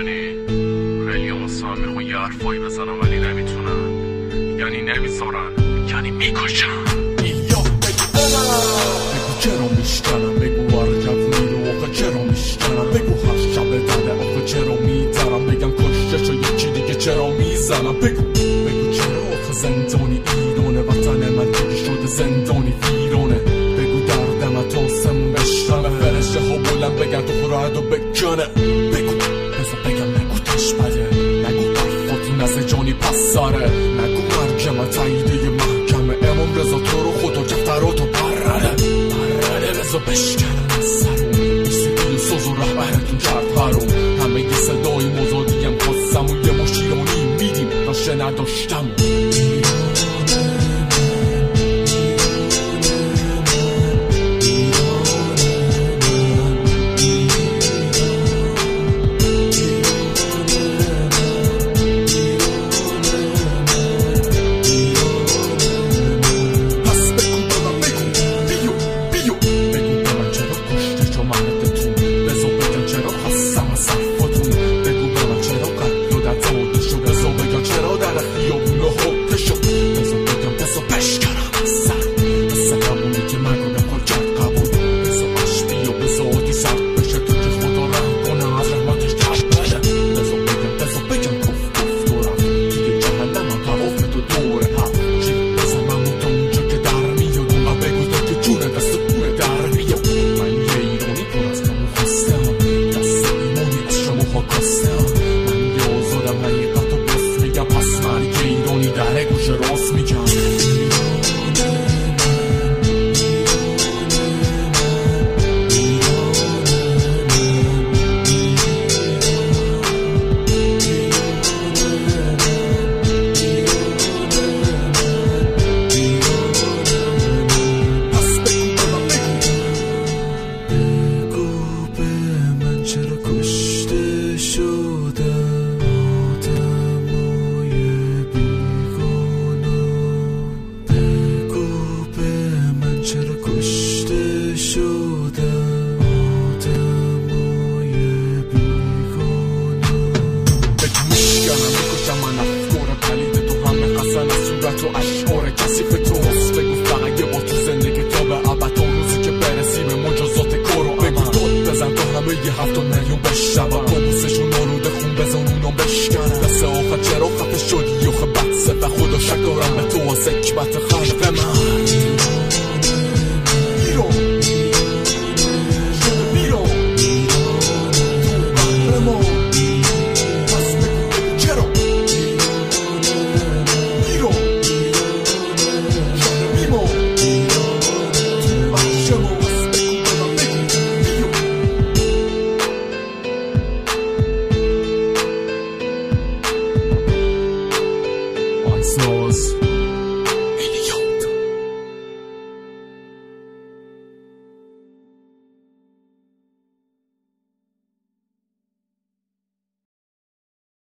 میدونی خیلی اصلا میخوان یه حرفایی بزنم ولی نمیتونن، یعنی نمیذارن، یعنی میکشن. یا بگو چرا میشکنم، بگو آره جوونی رو آخه چرا میشکنم، بگو هر شب داده آخه چرا میدارم، بگم کشتشو یکی دیگه چرا میزنم، بگو چرا آخه زندانی ایرانه، وطن من دیگه شده زندانی ویرانه، بگو دردم تا سم بشتمه، فرشته ها بلند بگن تو خورهدو بکنه، بگو بزا بگم نگو تشبده، نگو حرفاتون از جانی پس ساره، نگو مرگمه تاییده محکمه، امام رضا تو رو خدا جفتراتو برره بزا بشکنم از سرون، موسیقی ساز و رهبرتون کرد هرون، همه یه صدای مزادیم خواستم و یه مشیرانی میدیم داشته نداشتم. تو اشعار کسیف تو هست، بگو فقط یه با تو زندگی تا به ابد، اون روزی که برسی به مجازات کار و بگو داد بزن تا همه یه 7 میلیون بشنون، قابوسشون آلوده خون بزن اونو بشکنن، دست آخر چرا خفه شدی آخه بدسه و خدا شک دارم به تو از حکمت خلق من. Snows